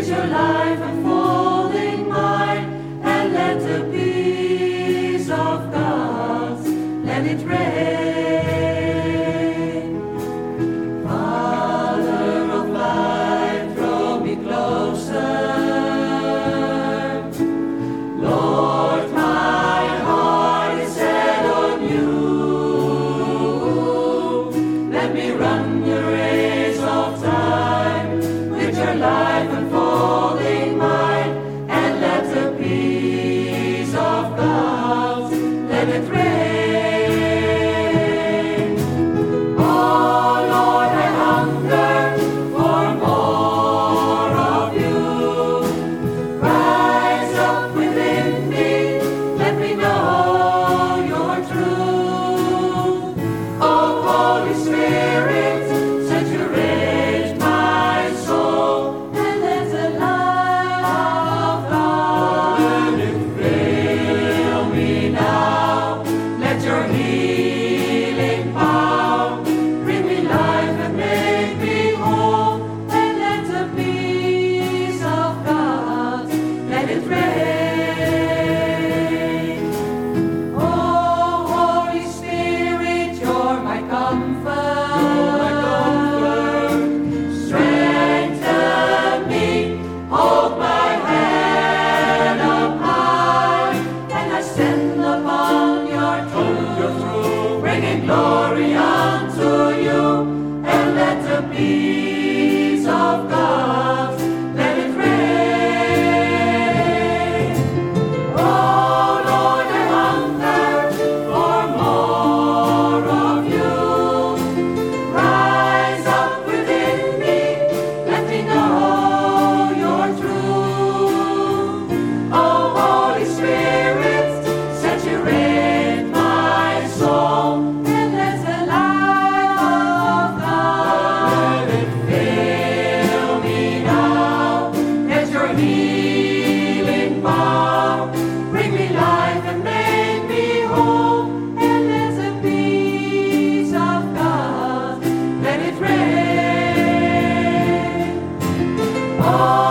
your life unfolding mine, and let the peace of God, let it reign. Father of life, draw me closer. Lord, my heart is set on you. Let me run your race of time with your life unfolding mine, and let the peace of God, let it reign. Oh Lord, I hunger for more of you. Rise up within me, let me know your truth. Oh Holy Spirit, saturate my soul, and let the light of God, let it fill me now. Let your healing power bring me life and make me whole, and let the peace of God, let it reign. Oh Holy Spirit, you're my comfort. Strengthen me, hold my head up high, and I stand upon your truth, bringing glory unto you, and let the peace of God, let it reign. Oh Lord, I hunger for more of you. Rise up within me, let me know your truth. Oh Holy Spirit, saturate my soul, and let the light of God, let it fill me now. Let your healing power bring me life and make me whole, and let the peace of God, let it reign. Oh